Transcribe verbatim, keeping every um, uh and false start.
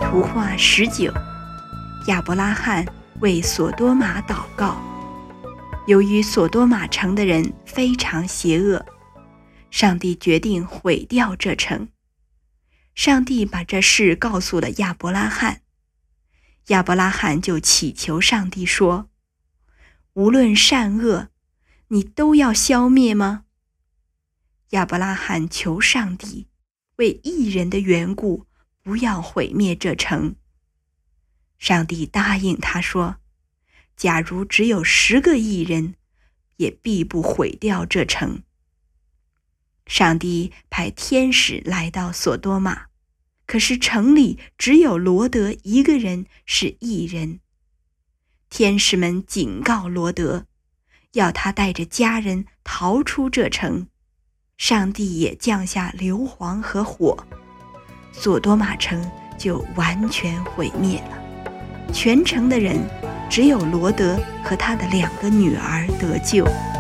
图画十九，亚伯拉罕为索多玛祷告。由于索多玛城的人非常邪恶，上帝决定毁掉这城。上帝把这事告诉了亚伯拉罕，亚伯拉罕就祈求上帝说：无论善恶，你都要消灭吗？亚伯拉罕求上帝为义人的缘故不要毁灭这城。上帝答应他说，假如只有十个义人，也必不毁掉这城。上帝派天使来到索多玛，可是城里只有罗德一个人是义人。天使们警告罗德，要他带着家人逃出这城。上帝也降下硫磺和火，索多玛城就完全毁灭了。全城的人只有罗德和他的两个女儿得救。